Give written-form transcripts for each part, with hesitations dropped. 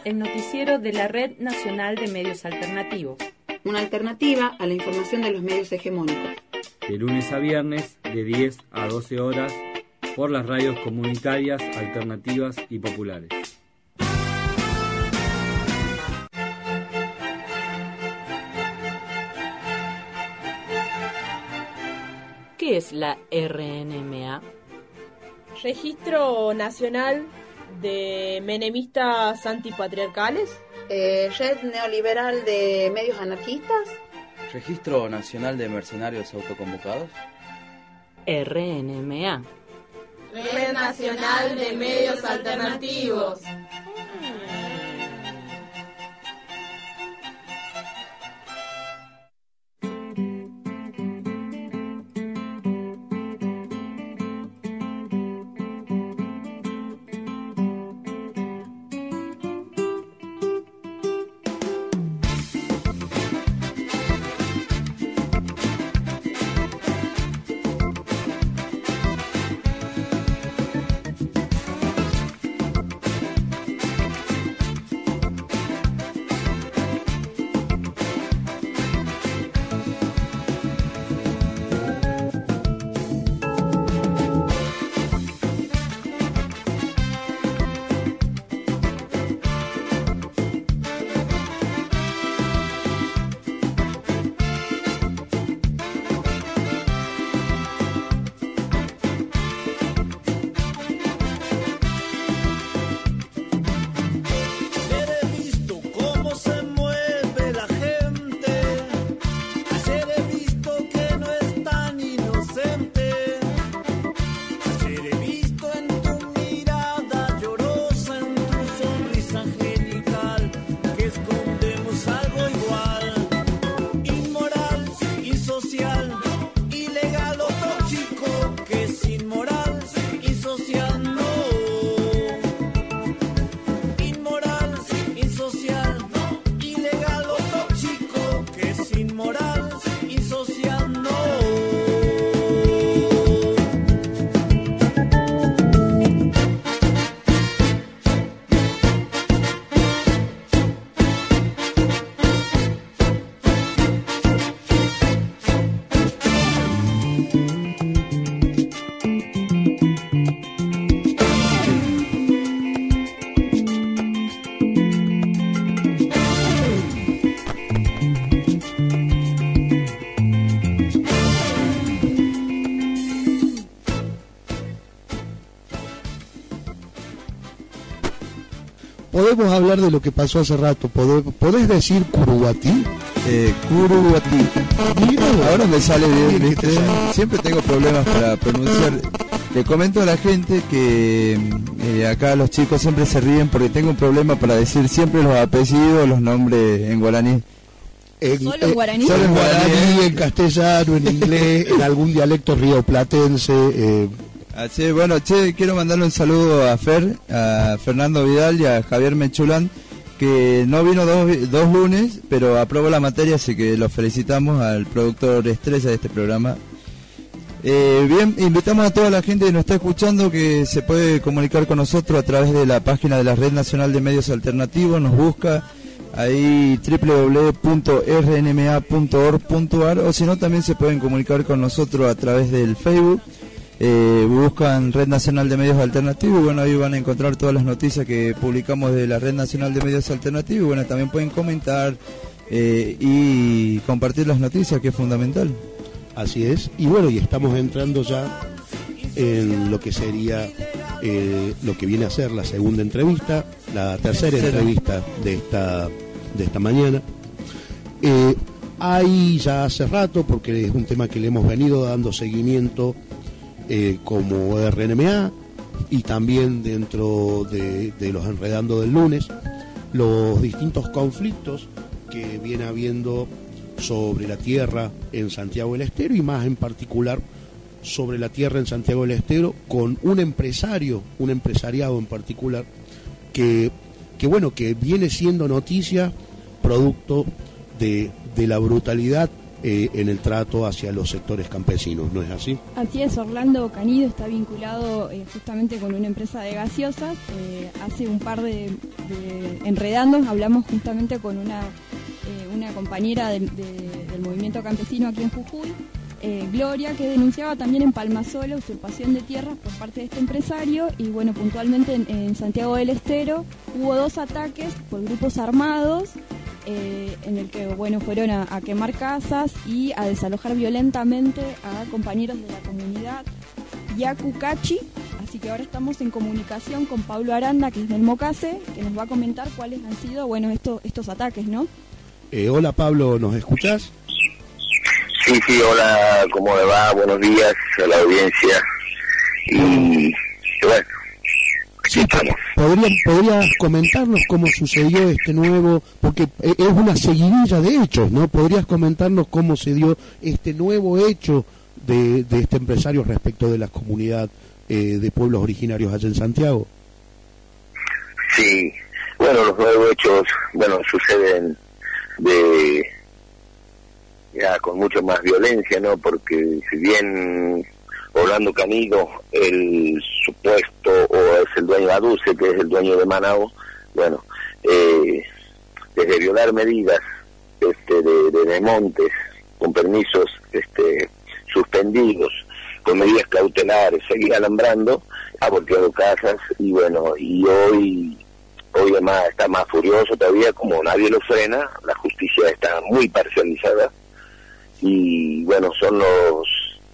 el noticiero de la Red Nacional de Medios Alternativos. Una alternativa a la información de los medios hegemónicos. De lunes a viernes, de 10 a 12 horas, por las radios comunitarias, alternativas y populares. ¿Qué es la RNMA? Registro Nacional de Menemistas Antipatriarcales. Red Neoliberal de Medios Anarquistas. Registro Nacional de Mercenarios Autoconvocados. RNMA. Red Nacional de Medios Alternativos. Podemos hablar de lo que pasó hace rato. ¿Podés decir Curuguatí? Curuguatí. Ahora me sale bien, ¿viste? Siempre tengo problemas para pronunciar. Le comento a la gente que acá los chicos siempre se ríen porque tengo un problema para decir siempre los apellidos, los nombres en guaraní. ¿Solo en guaraní? Solo en guaraní, en castellano, en inglés, en algún dialecto rioplatense. Así, bueno, quiero mandarle un saludo a Fernando Vidal y a Javier Mechulán, que no vino dos lunes, pero aprobó la materia, así que los felicitamos al productor estrella de este programa. Bien, invitamos a toda la gente que nos está escuchando que se puede comunicar con nosotros a través de la página de la Red Nacional de Medios Alternativos, nos busca ahí www.rnma.org.ar, o si no también se pueden comunicar con nosotros a través del Facebook. Buscan Red Nacional de Medios Alternativos, bueno, ahí van a encontrar todas las noticias que publicamos de la Red Nacional de Medios Alternativos, bueno, también pueden comentar y compartir las noticias, que es fundamental. Así es, y bueno, y estamos entrando ya en lo que sería lo que viene a ser la segunda entrevista, la tercera entrevista de esta mañana. Hay ya hace rato, porque es un tema que le hemos venido dando seguimiento como RNMA, y también dentro de los Enredando del lunes, los distintos conflictos que viene habiendo sobre la tierra en Santiago del Estero, y más en particular sobre la tierra en Santiago del Estero, con un empresariado en particular que viene siendo noticia producto de la brutalidad en el trato hacia los sectores campesinos, ¿no es así? Así es, Orlando Canido está vinculado justamente con una empresa de gaseosas. Hace un par de Enredando hablamos justamente con una compañera del movimiento campesino aquí en Jujuy, Gloria, que denunciaba también en Palmasola usurpación de tierras por parte de este empresario. Y bueno, puntualmente en Santiago del Estero hubo 2 ataques por grupos armados, en el que bueno, fueron a quemar casas y a desalojar violentamente a compañeros de la comunidad Yacucachi. Así que ahora estamos en comunicación con Pablo Aranda, que es del Mocase, que nos va a comentar cuáles han sido, bueno, estos ataques, ¿no? Hola Pablo, ¿nos escuchás? Sí, hola, ¿cómo le va? Buenos días a la audiencia. Y bueno, aquí estamos. ¿Podrías comentarnos cómo sucedió este nuevo, porque es una seguidilla de hechos, ¿no? ¿Podrías comentarnos cómo se dio este nuevo hecho de este empresario respecto de la comunidad de pueblos originarios allá en Santiago? Sí, bueno, los nuevos hechos, bueno, suceden ya con mucho más violencia, ¿no? Porque si bien Orlando Canido, el supuesto, o es el dueño de Aduce, que es el dueño de Manao, bueno, desde violar medidas de desmontes con permisos suspendidos, con medidas cautelares, seguir alambrando, ha volteado casas, y bueno, y hoy además está más furioso todavía, como nadie lo frena, la justicia está muy parcializada, y bueno, son los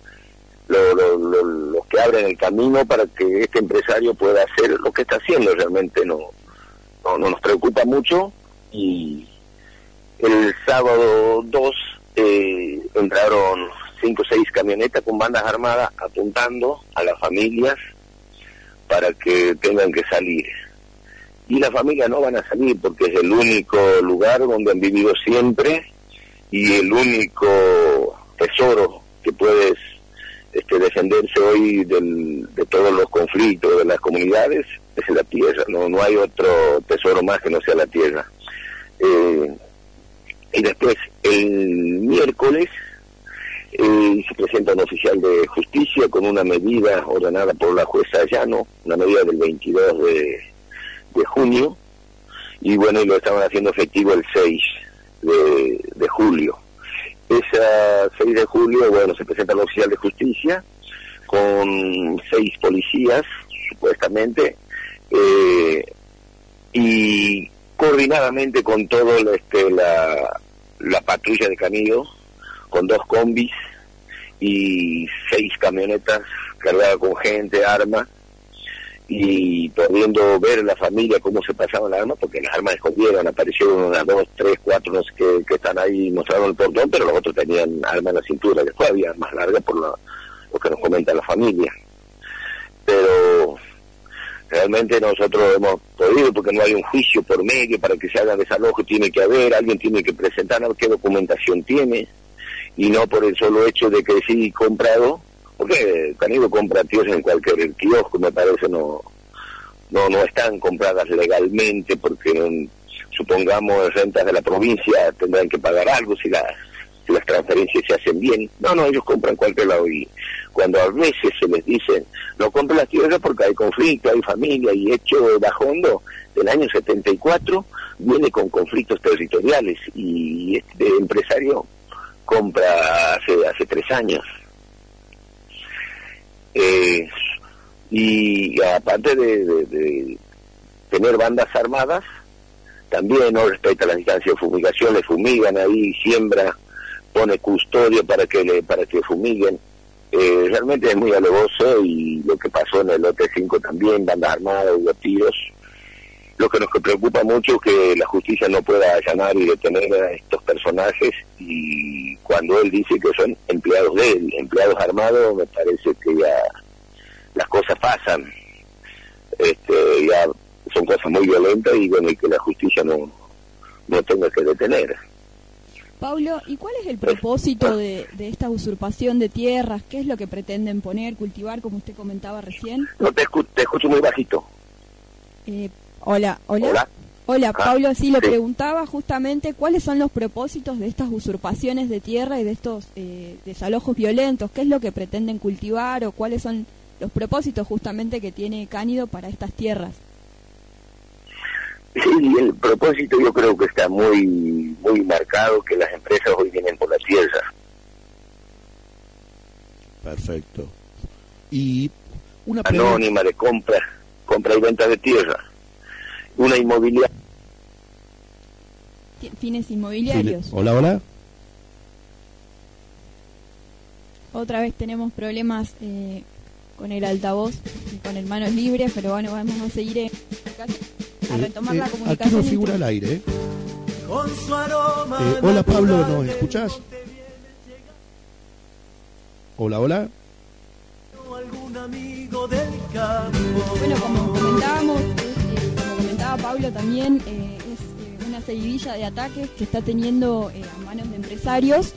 que abren el camino para que este empresario pueda hacer lo que está haciendo. Realmente no nos preocupa mucho. Y el sábado 2 entraron 5 o 6 camionetas con bandas armadas apuntando a las familias para que tengan que salir. Y las familias no van a salir porque es el único lugar donde han vivido siempre, y el único tesoro que puedes defenderse hoy de todos los conflictos de las comunidades es la tierra. No hay otro tesoro más que no sea la tierra. Y después el miércoles se presenta un oficial de justicia con una medida ordenada por la jueza Llano, una medida del 22 de junio, y bueno, y lo estaban haciendo efectivo el 6 de julio. Esa 6 de julio, bueno, se presenta el oficial de justicia con 6 policías, supuestamente, y coordinadamente con todo la patrulla de Canido, con 2 combis y 6 camionetas cargadas con gente, armas, y pudiendo ver la familia cómo se pasaban las armas, porque las armas escondieron, aparecieron unas 2, 3, 4, no sé qué, que están ahí, mostraron el portón, pero los otros tenían armas en la cintura. Después había armas largas por lo que nos comenta la familia. Pero realmente nosotros hemos podido, porque no hay un juicio por medio para que se haga desalojo, tiene que haber, alguien tiene que presentar qué documentación tiene, y no por el solo hecho de que sí comprado, porque Canido compra tierras en cualquier kiosco, me parece, no están compradas legalmente, porque supongamos rentas de la provincia tendrán que pagar algo si las transferencias se hacen bien. No, ellos compran cualquier lado, y cuando a veces se les dicen no compren las tierras porque hay conflicto, hay familia, y hecho Bajondo del año 74 viene con conflictos territoriales, y este empresario compra hace 3 años. Y aparte de tener bandas armadas, también no respeta las distancias de fumigación, le fumigan ahí, siembra, pone custodio para que fumiguen. Realmente es muy alevoso, y lo que pasó en el lote 5 también, bandas armadas, hubo tiros. Lo que nos preocupa mucho es que la justicia no pueda allanar y detener a estos personajes, y cuando él dice que son empleados de él, empleados armados, me parece que ya las cosas pasan. Ya son cosas muy violentas, y bueno, y que la justicia no tenga que detener. Pablo, ¿y cuál es el propósito de esta usurpación de tierras? ¿Qué es lo que pretenden poner, cultivar, como usted comentaba recién? No te escucho muy bajito. Hola. Pablo, sí, le preguntaba justamente cuáles son los propósitos de estas usurpaciones de tierra y de estos desalojos violentos. ¿Qué es lo que pretenden cultivar, o cuáles son los propósitos justamente que tiene Canido para estas tierras? Sí, el propósito yo creo que está muy marcado, que las empresas hoy vienen por la tierra. Perfecto. Y una pregunta anónima de compra y venta de tierra. Una inmobiliaria. Fines inmobiliarios. Hola. Otra vez tenemos problemas con el altavoz y con el manos libres, pero bueno, vamos a seguir a retomar la comunicación. Aquí no figura el aire. Hola Pablo, ¿nos escuchás? Hola. Bueno, como comentaba Pablo también, es una seguidilla de ataques que está teniendo a manos de empresarios,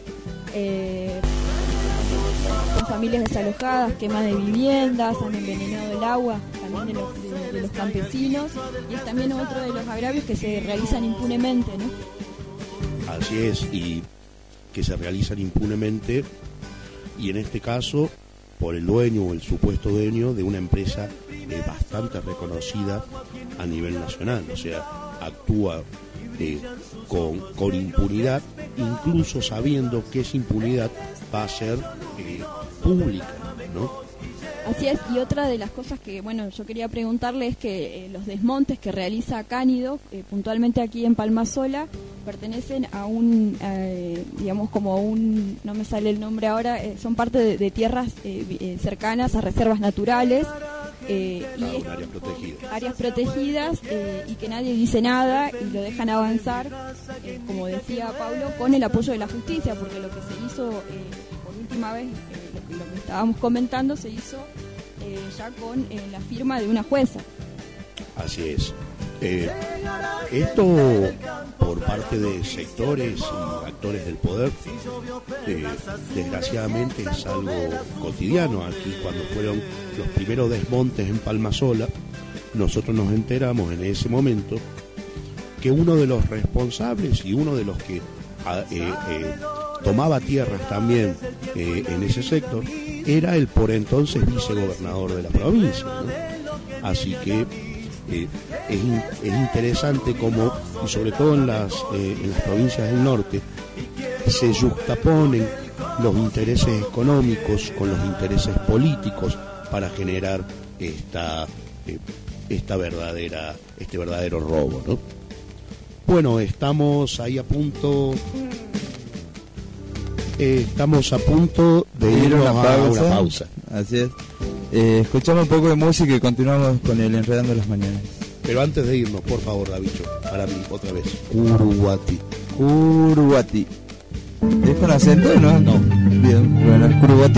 con familias desalojadas, quema de viviendas, han envenenado el agua también de los campesinos, y es también otro de los agravios que se realizan impunemente, ¿no? Así es, y que se realizan impunemente, y en este caso por el dueño o el supuesto dueño de una empresa bastante reconocida a nivel nacional, o sea, actúa con impunidad, incluso sabiendo que esa impunidad va a ser pública, ¿no? Así es, y otra de las cosas que, bueno, yo quería preguntarle es que los desmontes que realiza Cánido, puntualmente aquí en Palmasola, pertenecen a un, digamos, como un, no me sale el nombre ahora, son parte de tierras cercanas a reservas naturales. Áreas protegidas y que nadie dice nada y lo dejan avanzar, como decía Pablo, con el apoyo de la justicia, porque lo que se hizo por última vez, lo que estábamos comentando, se hizo ya con la firma de una jueza. Así es. Esto por parte de sectores y actores del poder, desgraciadamente es algo cotidiano. Aquí cuando fueron los primeros desmontes en Palmasola, nosotros nos enteramos en ese momento que uno de los responsables y uno de los que tomaba tierras también en ese sector era el por entonces vicegobernador de la provincia, ¿no? Así que es interesante cómo, y sobre todo en las provincias del norte, se yuxtaponen los intereses económicos con los intereses políticos para generar este verdadero robo, ¿no? Bueno, estamos ahí a punto de ir a una pausa. Así es. Escuchamos un poco de música y continuamos con el Enredando las Mañanas. Pero antes de irnos, por favor, Davicho, para mí, otra vez. Curuguatí. ¿Es con acento, no? No. Bien, bueno, el Curuguatí.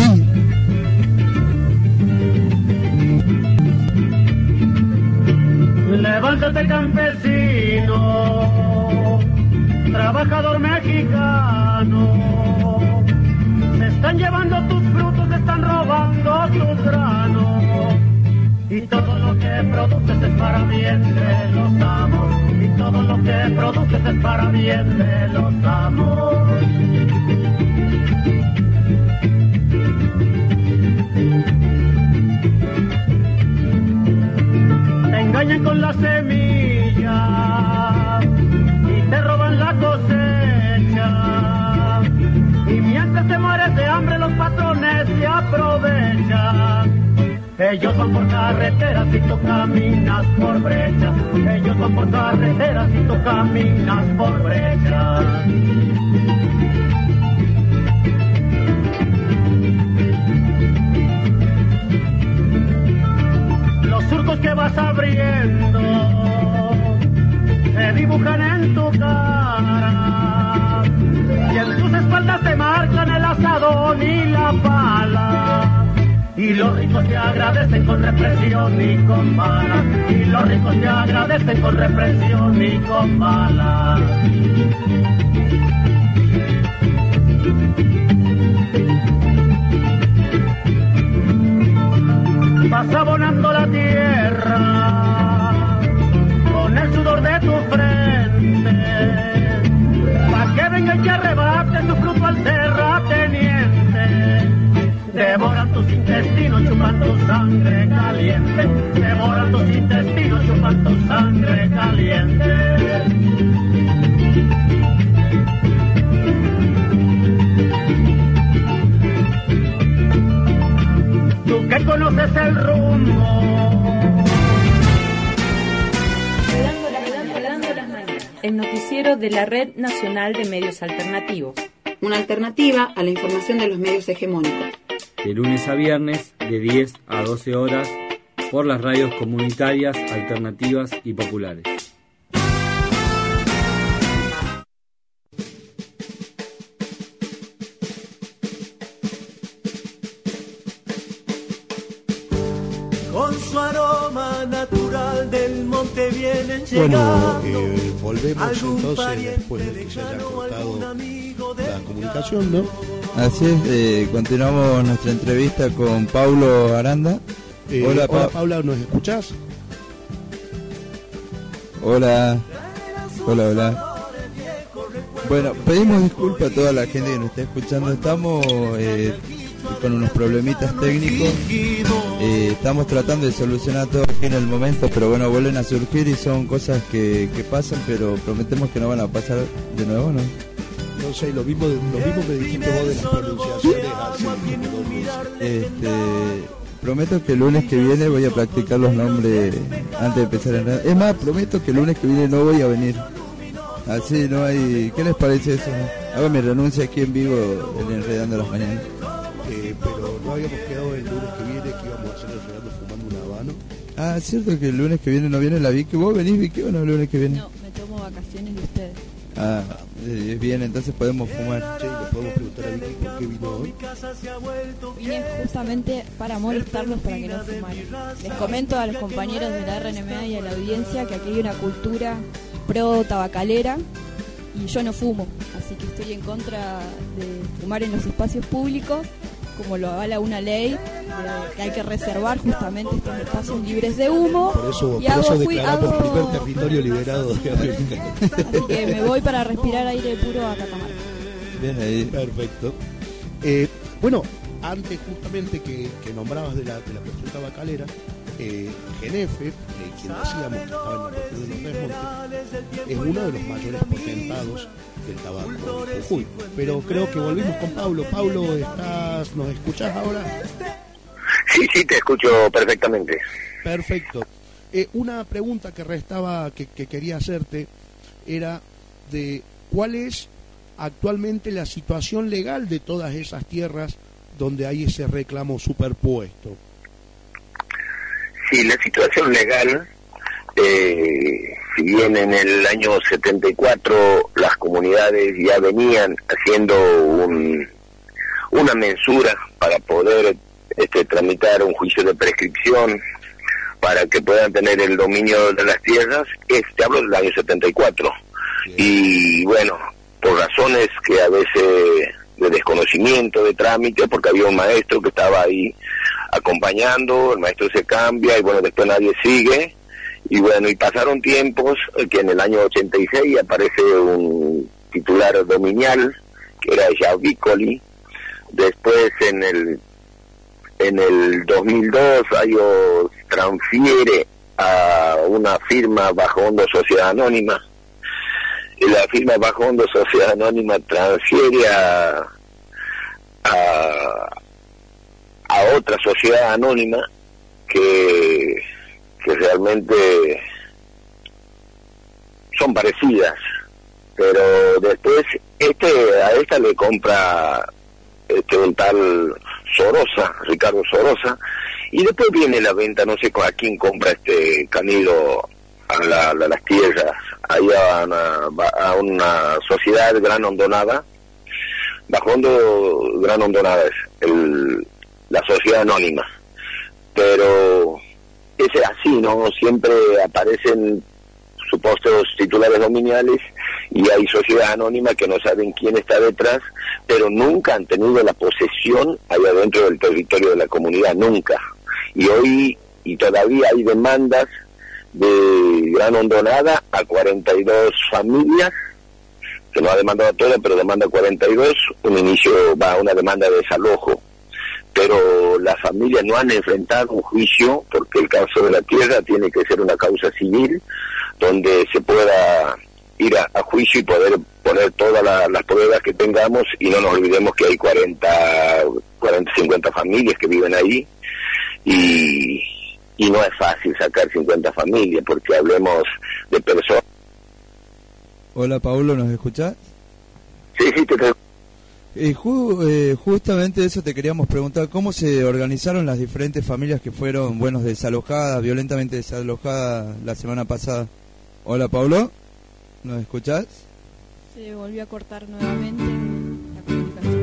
Levántate, campesino, trabajador mexicano. Se están llevando tus frutos, se están robando tus granos. Y todo lo que produces es para bien de los amos. Y todo lo que produces es para bien de los amos. Te engañan con la semilla y te roban la cosecha. Y mientras te mueres de hambre los patrones se aprovechan. Ellos van por carreteras y tú caminas por brechas. Ellos van por carreteras y tú caminas por brechas. Los surcos que vas abriendo se dibujan en tu cara y en tus espaldas te marcan el asadón y la pala. Y los ricos te agradecen con represión y con balas. Y los ricos te agradecen con represión y con balas. Vas abonando la tierra con el sudor de tu frente, pa' que venga y que arrebate tu fruto al terrateniente. Devoran tus intestinos, chupan tu sangre caliente. Devoran tus intestinos, chupan tu sangre caliente. Tú que conoces el rumbo. El noticiero de la Red Nacional de Medios Alternativos. Una alternativa a la información de los medios hegemónicos. De lunes a viernes, de 10 a 12 horas, por las radios comunitarias, alternativas y populares. Con su aroma natural del monte vienen Bueno, llegando. volvemos entonces después de que se haya cortado la comunicación, ¿no? Así es, continuamos nuestra entrevista con Paulo Aranda. Hola, Paula, ¿nos escuchás? Hola. Bueno, pedimos disculpas a toda la gente que nos está escuchando. Estamos con unos problemitas técnicos. Estamos tratando de solucionar todo aquí en el momento, pero bueno, vuelven a surgir y son cosas que pasan, pero prometemos que no van a pasar de nuevo, ¿no? No sé, lo mismo me dijiste vos de las pronunciaciones así como 2 meses. Prometo que el lunes que viene voy a practicar los nombres antes de empezar a enredar. Es más, prometo que el lunes que viene no voy a venir. Así no hay... ¿Qué les parece eso? Hago mi renuncia aquí en vivo en Enredando las Mañanas. Pero no habíamos quedado el lunes que viene que íbamos a hacer Enredando fumando un habano. Ah, ¿cierto que el lunes que viene no viene la Vicky? ¿Vos venís, Vicky, o no el lunes que viene? No, me tomo vacaciones de ustedes. Ah, bien, entonces podemos fumar. Sí, le podemos preguntar a Vicky por qué vino hoy. Vine justamente para molestarlos para que no fumaran. Les comento a los compañeros de la RNMA y a la audiencia que aquí hay una cultura pro tabacalera y yo no fumo, así que estoy en contra de fumar en los espacios públicos, como lo avala una ley que hay que reservar justamente estos espacios libres de humo. Por eso declaramos primer territorio liberado de América. Así que me voy para respirar aire puro a Catamarca. Bien ahí. Perfecto. Bueno, antes justamente que nombrabas de la cuestión tabacalera, Genefe, quien decíamos que estaba en la región de los Tres Montes, es uno de los mayores potentados del tabaco en Jujuy. Pero creo que volvimos con Paulo. Paulo, ¿nos escuchás ahora? Sí, te escucho perfectamente. Perfecto. Una pregunta que restaba, que quería hacerte, era de cuál es actualmente la situación legal de todas esas tierras donde hay ese reclamo superpuesto. Sí, la situación legal, si bien en el año 74 las comunidades ya venían haciendo una mensura para poder tramitar un juicio de prescripción para que puedan tener el dominio de las tierras, hablo del año 74. Y bueno, por razones que a veces de desconocimiento de trámite, porque había un maestro que estaba ahí acompañando, el maestro se cambia y bueno, después nadie sigue, y bueno, y pasaron tiempos que en el año 86 aparece un titular dominial que era Javícoli. Después en el 2002 ellos transfiere a una firma Bajo Hondo Sociedad Anónima, y la firma Bajo Hondo Sociedad Anónima transfiere a otra sociedad anónima que realmente son parecidas, pero después a esta le compra un tal Sorosa, Ricardo Sorosa, y después viene la venta, no sé a quién compra Canido a las tierras, ahí a una sociedad Gran Hondonada, Bajo Hondo Gran Hondonada es la sociedad anónima, pero es así, ¿no? Siempre aparecen supuestos titulares dominiales y hay sociedades anónimas que no saben quién está detrás, pero nunca han tenido la posesión allá dentro del territorio de la comunidad, nunca. Y hoy, y todavía hay demandas de Gran Hondonada a 42 familias, que no ha demandado a todas, pero demanda 42, una demanda de desalojo. Pero las familias no han enfrentado un juicio porque el caso de la tierra tiene que ser una causa civil donde se pueda ir a juicio y poder poner todas las pruebas que tengamos, y no nos olvidemos que hay 50 familias que viven ahí, y no es fácil sacar 50 familias, porque hablemos de personas. Hola, Paulo, ¿nos escuchás? Sí, te justamente eso te queríamos preguntar, ¿cómo se organizaron las diferentes familias que fueron, desalojadas, violentamente desalojadas la semana pasada? Hola, Paulo, ¿nos escuchás? Se volvió a cortar nuevamente la comunicación.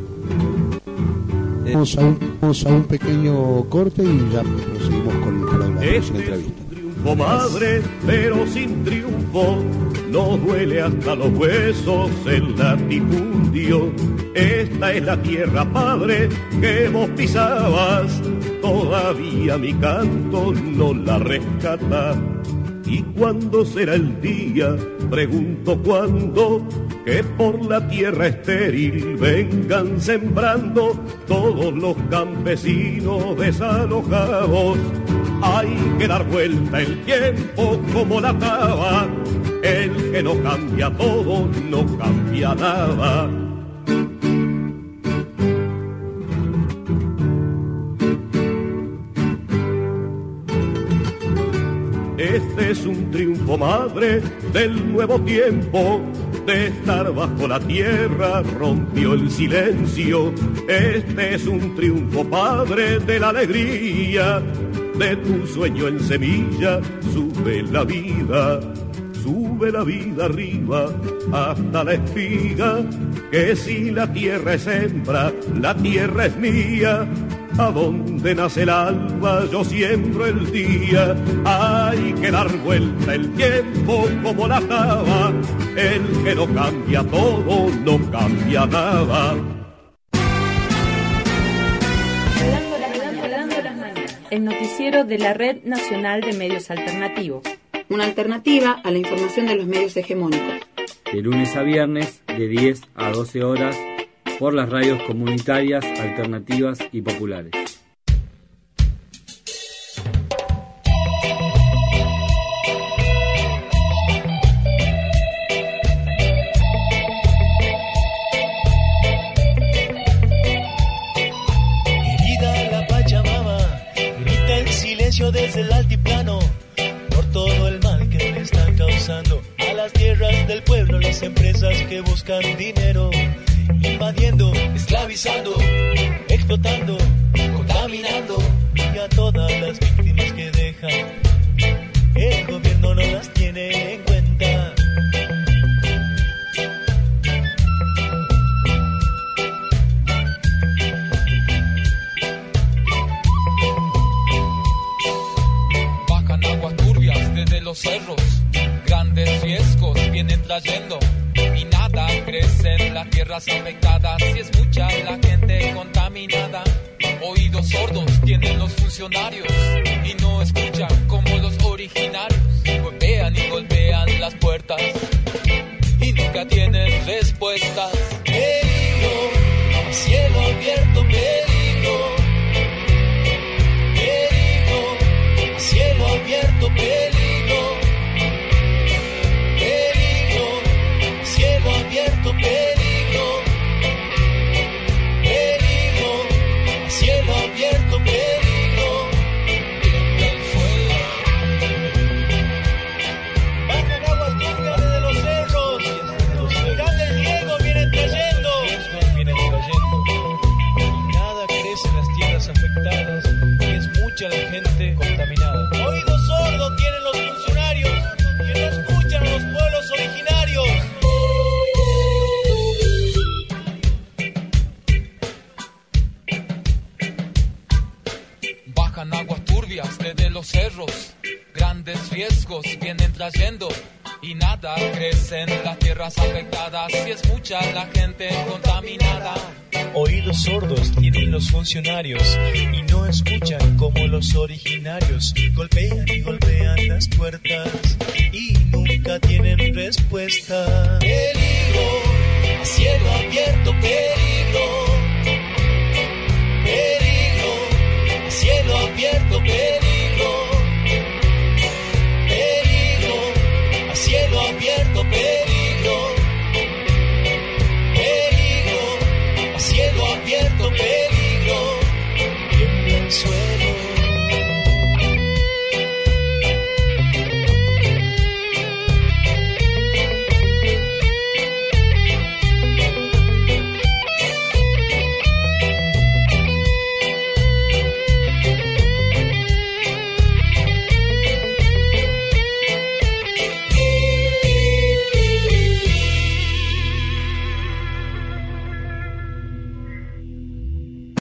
Vamos a un pequeño corte y ya proseguimos con la entrevista. Triunfo, madre, pero sin triunfo, nos duele hasta los huesos el latifundio. Esta es la tierra, padre, que vos pisabas, todavía mi canto no la rescata. ¿Y cuándo será el día? Pregunto cuándo, que por la tierra estéril vengan sembrando todos los campesinos desalojados. Hay que dar vuelta el tiempo como la taba, el que no cambia todo no cambia nada. Este es un triunfo, madre, del nuevo tiempo, de estar bajo la tierra rompió el silencio. Este es un triunfo, padre, de la alegría, de tu sueño en semilla, sube la vida arriba hasta la espiga, que si la tierra es hembra, la tierra es mía. A donde nace el alba yo siembro el día. Hay que dar vuelta el tiempo como la taba, el que no cambia todo no cambia nada. El noticiero de la Red Nacional de Medios Alternativos. Una alternativa a la información de los medios hegemónicos. De lunes a viernes, de 10 a 12 horas, por las radios comunitarias, alternativas y populares. Querida la Pachamama, grita el silencio desde el altiplano, por todo el mal que le están causando a las tierras del pueblo, las empresas que buscan dinero, invadiendo, esclavizando, explotando, contaminando, y a todas las víctimas que dejan, el gobierno no las tiene en cuenta. Bajan aguas turbias desde los cerros, grandes riesgos vienen trayendo, y nada crece en las tierras afectadas, si es mucha la gente contaminada. Oídos sordos tienen los funcionarios y no escuchan como los originarios. Golpean y golpean las puertas y nunca tienen respuestas. Peligro, cielo abierto, peligro. Peligro, cielo abierto, peligro. Peligro, cielo abierto, peligro. Peligro, cielo abierto, peligro. Tiembla el suelo. Bajan aguas turbias desde los cerros. Los grandes riesgos vienen trayendo. Y nada crece en las tierras afectadas, y es mucha la gente contaminada. Oídos sordos tienen los funcionarios que no escuchan a los pueblos originarios. Bajan aguas turbias desde los cerros, grandes riesgos vienen trayendo, y nada crece en las tierras afectadas, si es mucha la gente contaminada. Oídos sordos tienen los funcionarios y no escuchan como los originarios. Golpean y golpean las puertas y nunca tienen respuesta. Peligro, cielo abierto, peligro.